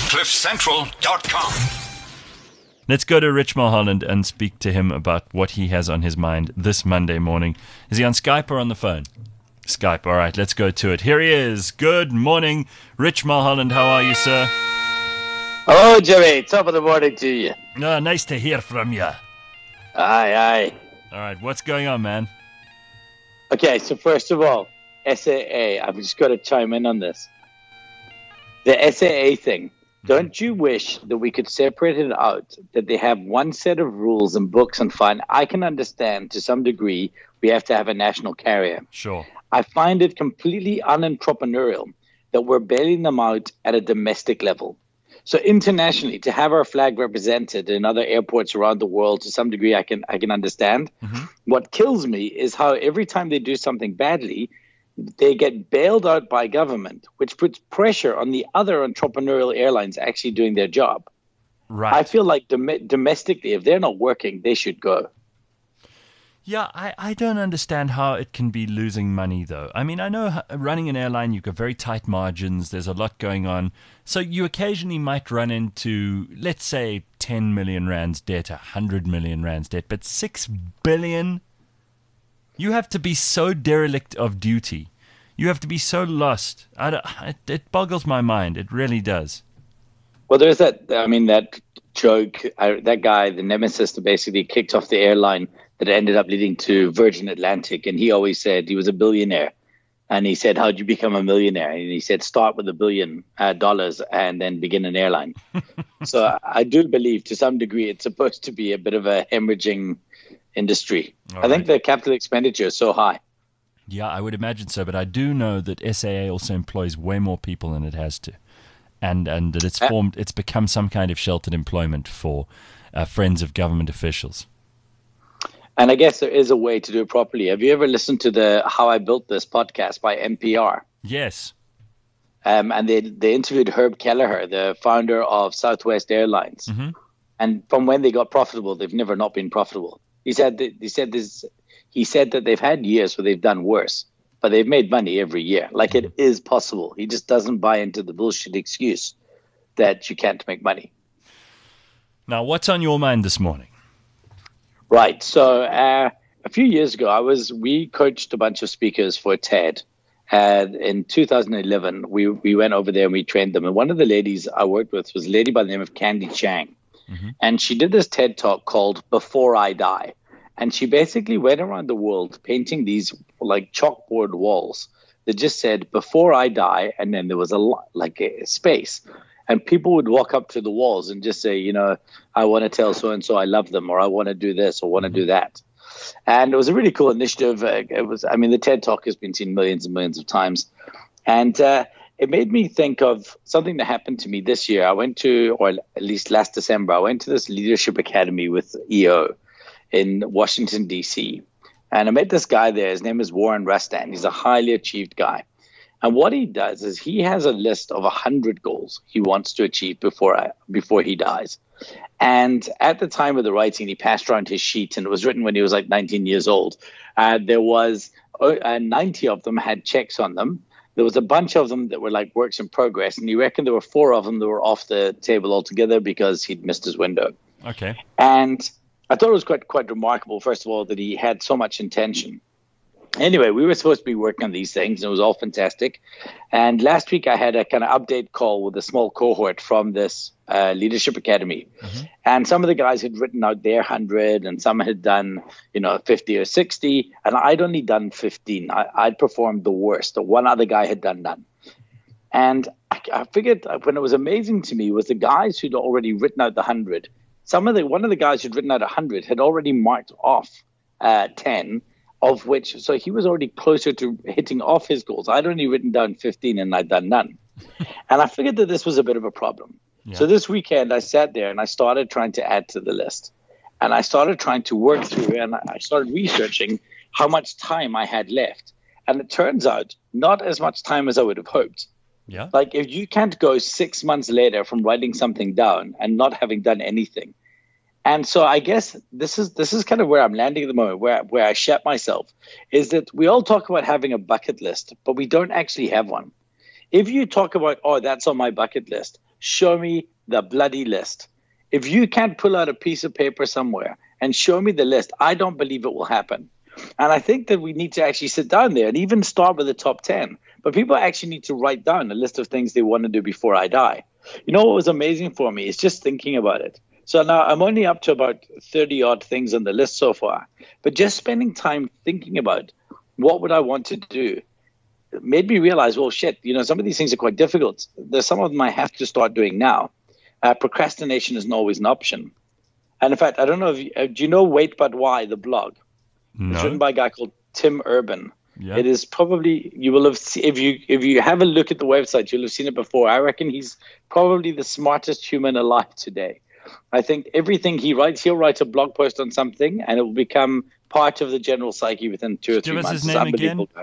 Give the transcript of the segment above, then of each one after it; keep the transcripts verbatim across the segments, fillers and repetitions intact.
cliff central dot com. Let's go to Rich Mulholland and speak to him about what he has on his mind this Monday morning. Is he on Skype or on the phone? Skype. All right, let's go to it. Here he is. Good morning, Rich Mulholland. How are you, sir? Hello, Jimmy. Top of the morning to you. Oh, nice to hear from you. Aye, aye. All right, what's going on, man? Okay, so first of all, S A A. I've just got to chime in on this. The S A A thing. Don't you wish that we could separate it out, that they have one set of rules and books and fine? I can understand to some degree we have to have a national carrier. Sure. I find it completely unentrepreneurial that we're bailing them out at a domestic level. So internationally, to have our flag represented in other airports around the world, to some degree, I can I can understand. Mm-hmm. What kills me is how every time they do something badly, they get bailed out by government, which puts pressure on the other entrepreneurial airlines actually doing their job. Right. I feel like dom- domestically, if they're not working, they should go. Yeah, I, I don't understand how it can be losing money, though. I mean, I know running an airline, you've got very tight margins. There's a lot going on. So you occasionally might run into, let's say, ten million rands debt, one hundred million rands debt, but six billion? You have to be so derelict of duty. You have to be so lost. I don't, it, it boggles my mind. It really does. Well, there's that, I mean, that joke, I, that guy, the nemesis that basically kicked off the airline that ended up leading to Virgin Atlantic. And he always said he was a billionaire. And he said, how'd you become a millionaire? And he said, start with a billion uh, dollars and then begin an airline. So I do believe to some degree it's supposed to be a bit of a hemorrhaging industry. All I think right. the capital expenditure is so high. Yeah, I would imagine so. But I do know that S A A also employs way more people than it has to. And and that it's formed, it's become some kind of sheltered employment for uh, friends of government officials. And I guess there is a way to do it properly. Have you ever listened to the How I Built This podcast by N P R? Yes. Um, and they they interviewed Herb Kelleher, the founder of Southwest Airlines. Mm-hmm. And from when they got profitable, they've never not been profitable. He said that, he said this. He said that they've had years where they've done worse, but they've made money every year. Like it is possible. He just doesn't buy into the bullshit excuse that you can't make money. Now, what's on your mind this morning? Right. So uh, a few years ago, I was we coached a bunch of speakers for TED. And in two thousand eleven, we, we went over there and we trained them. And one of the ladies I worked with was a lady by the name of Candy Chang. Mm-hmm. And she did this TED Talk called Before I Die. And she basically went around the world painting these like chalkboard walls that just said, before I die. And then there was a like a space. And people would walk up to the walls and just say, you know, I want to tell so-and-so I love them, or I want to do this or want to do that. And it was a really cool initiative. It was, I mean, the TED Talk has been seen millions and millions of times. And uh, it made me think of something that happened to me this year. I went to, or at least last December, I went to this leadership academy with E O in Washington, D C. And I met this guy there. His name is Warren Rustan. He's a highly achieved guy. And what he does is he has a list of one hundred goals he wants to achieve before I, before he dies. And at the time of the writing, he passed around his sheet, and it was written when he was like nineteen years old. Uh, there was uh, ninety of them had checks on them. There was a bunch of them that were like works in progress. And he reckoned there were four of them that were off the table altogether because he'd missed his window. Okay. And I thought it was quite quite remarkable, first of all, that he had so much intention. Anyway, we were supposed to be working on these things, and it was all fantastic. And last week I had a kind of update call with a small cohort from this uh, leadership academy. Mm-hmm. And some of the guys had written out their one hundred, and some had done, you know, fifty or sixty. And I'd only done fifteen. I, I'd performed the worst. The one other guy had done none. And I, I figured when it was amazing to me was the guys who'd already written out the one hundred. Some of the one of the guys who'd written out one hundred had already marked off uh, ten. Of which, so he was already closer to hitting off his goals. I'd only written down fifteen and I'd done none. And I figured that this was a bit of a problem. Yeah. So this weekend I sat there and I started trying to add to the list. And I started trying to work through and I started researching how much time I had left. And it turns out not as much time as I would have hoped. Yeah. Like if you can't go six months later from writing something down and not having done anything. And so I guess this is this is kind of where I'm landing at the moment, where where I shat myself, is that we all talk about having a bucket list, but we don't actually have one. If you talk about, oh, that's on my bucket list, show me the bloody list. If you can't pull out a piece of paper somewhere and show me the list, I don't believe it will happen. And I think that we need to actually sit down there and even start with the top ten. But people actually need to write down a list of things they want to do before I die. You know what was amazing for me is just thinking about it. So now I'm only up to about thirty odd things on the list so far. But just spending time thinking about what would I want to do made me realize, well, shit, you know, some of these things are quite difficult. There's some of them I have to start doing now. Uh, procrastination isn't always an option. And in fact, I don't know if you, uh, do you know Wait But Why, the blog? No. It's written by a guy called Tim Urban. Yeah. It is probably, you will have, se- if you if you have a look at the website, you'll have seen it before. I reckon he's probably the smartest human alive today. I think everything he writes, he'll write a blog post on something and it will become part of the general psyche within two or three Give us months. his It's name unbelievable again? guy.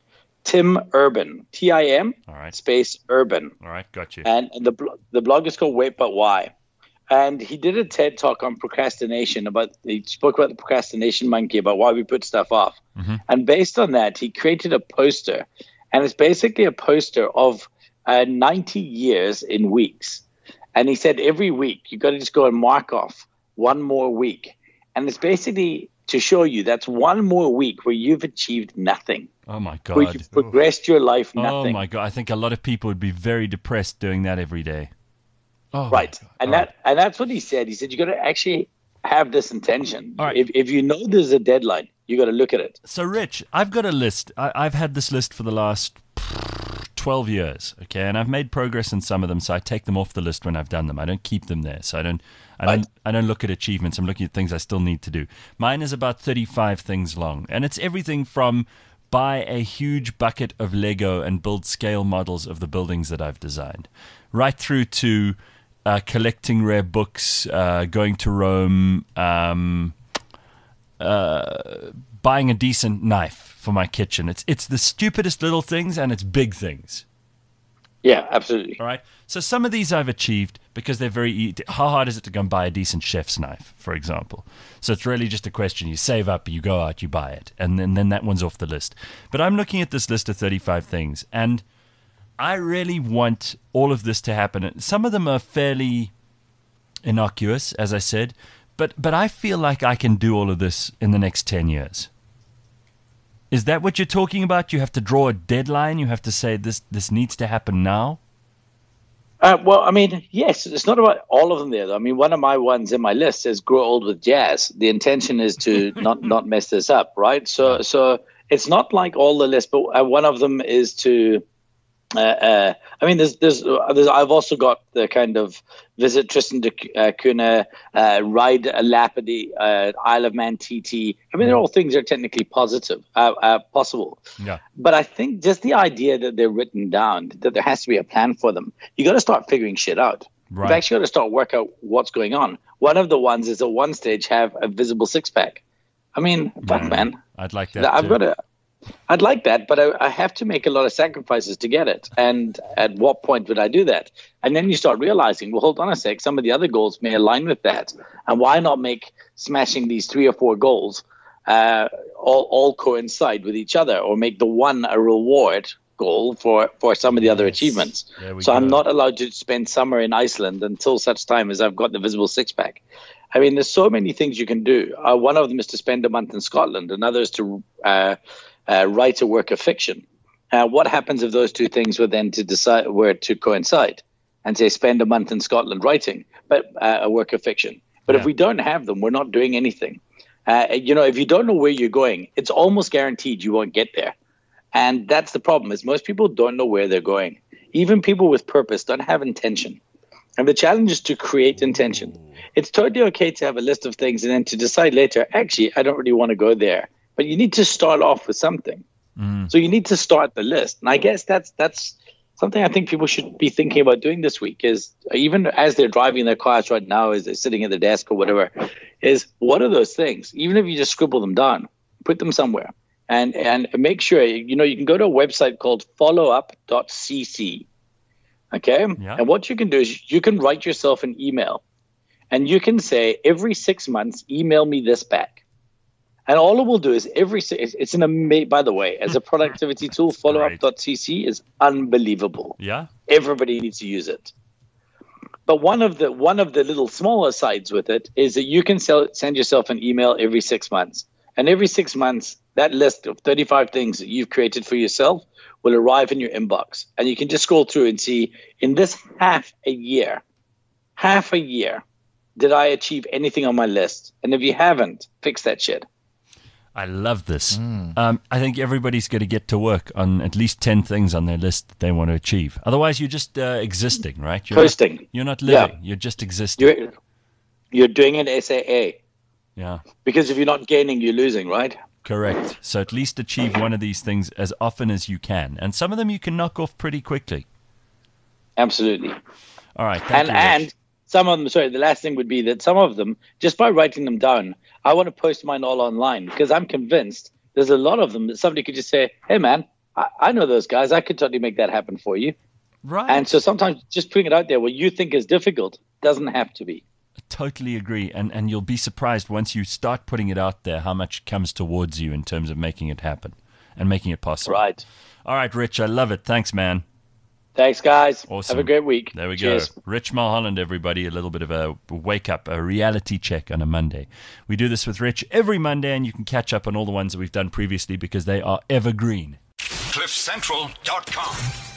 Tim Urban, T I M All right. space Urban. All right, got you. And the blo- the blog is called Wait But Why. And he did a TED talk on procrastination. About he spoke about the procrastination monkey, about why we put stuff off. Mm-hmm. And based on that, he created a poster. And it's basically a poster of uh, ninety years in weeks. And he said every week, you got to just go and mark off one more week. And it's basically to show you that's one more week where you've achieved nothing. Oh, my God. Where you've progressed your life nothing. Oh, my God. I think a lot of people would be very depressed doing that every day. Oh, Right. my God. And All that and that's what he said. He said you got to actually have this intention. All right. If if you know there's a deadline, you got to look at it. So, Rich, I've got a list. I, I've had this list for the last twelve years, okay, and I've made progress in some of them, so I take them off the list when I've done them. I don't keep them there, so I don't, I don't, Right. I don't look at achievements. I'm looking at things I still need to do. Mine is about thirty-five things long, and it's everything from buy a huge bucket of Lego and build scale models of the buildings that I've designed, right through to uh, collecting rare books, uh, going to Rome, um, uh, buying a decent knife for my kitchen. It's it's the stupidest little things and it's big things. Yeah, absolutely. All right. So some of these I've achieved because they're very easy. How hard is it to go and buy a decent chef's knife, for example? So it's really just a question. You save up, you go out, you buy it, and then, then that one's off the list. But I'm looking at this list of thirty-five things, and I really want all of this to happen. Some of them are fairly innocuous, as I said, but but I feel like I can do all of this in the next ten years. Is that what you're talking about? You have to draw a deadline? You have to say this this needs to happen now? Uh, well, I mean, yes, it's not about all of them there. Though. I mean, one of my ones in my list says "grow old with jazz." The intention is to not not mess this up, right? So so it's not like all the list, but uh, one of them is to. Uh, uh, I mean, there's, there's, uh, there's, I've also got the kind of visit Tristan da uh, Cunha, uh, ride a Lapidie, uh, Isle of Man T T. I mean, they're all things that are technically positive, uh, uh, possible. Yeah. But I think just the idea that they're written down, that there has to be a plan for them, you got to start figuring shit out. Right. You've actually got to start work out what's going on. One of the ones is at one stage have a visible six pack. I mean, fuck, Yeah, man. I'd like that I've too. got to. I'd like that, but I, I have to make a lot of sacrifices to get it. And at what point would I do that? And then you start realizing, well, hold on a sec, some of the other goals may align with that. And why not make smashing these three or four goals uh, all, all coincide with each other, or make the one a reward goal for, for some of the other Yes. achievements? There we So I'm go. not allowed to spend summer in Iceland until such time as I've got the visible six-pack. I mean, there's so many things you can do. Uh, one of them is to spend a month in Scotland. Another is to uh, uh, write a work of fiction. Uh, what happens if those two things were then to decide were to coincide, and say spend a month in Scotland writing, but uh, a work of fiction? But Yeah. if we don't have them, we're not doing anything. Uh, you know, if you don't know where you're going, it's almost guaranteed you won't get there. And that's the problem, is most people don't know where they're going. Even people with purpose don't have intention. And the challenge is to create intention. It's totally okay to have a list of things and then to decide later, actually, I don't really want to go there. But you need to start off with something. Mm. So you need to start the list. And I guess that's that's something I think people should be thinking about doing this week, is even as they're driving their cars right now, as they're sitting at the desk or whatever, is what are those things? Even if you just scribble them down, put them somewhere. And and make sure, you know, you can go to a website called follow up dot c c. Okay? Yeah. And what you can do is you can write yourself an email. And you can say, every six months, email me this back. And all it will do is every six, it's an amazing, by the way, as a productivity tool, follow up dot c c is unbelievable. Yeah? Everybody needs to use it. But one of the one of the little smaller sides with it is that you can sell, send yourself an email every six months. And every six months, that list of thirty-five things that you've created for yourself will arrive in your inbox. And you can just scroll through and see, in this half a year, half a year, did I achieve anything on my list? And if you haven't, fix that shit. I love this. Mm. Um, I think everybody's going to get to work on at least ten things on their list that they want to achieve. Otherwise, you're just uh, existing, right? You're Coasting. Not, you're not living. Yeah. You're just existing. You're, you're doing an S A A. Yeah. Because if you're not gaining, you're losing, right? Correct. So at least achieve one of these things as often as you can. And some of them you can knock off pretty quickly. Absolutely. All right. Thank and you, and some of them, sorry, the last thing would be that some of them, just by writing them down, I want to post mine all online because I'm convinced there's a lot of them that somebody could just say, hey, man, I, I know those guys. I could totally make that happen for you. Right. And so sometimes just putting it out there, what you think is difficult doesn't have to be. I totally agree. And, and you'll be surprised once you start putting it out there how much comes towards you in terms of making it happen and making it possible. Right. All right, Rich, I love it. Thanks, man. Thanks, guys. Awesome. Have a great week. There we Cheers. go. Rich Mulholland, everybody. A little bit of a wake up, a reality check on a Monday. We do this with Rich every Monday, and you can catch up on all the ones that we've done previously because they are evergreen. cliff central dot com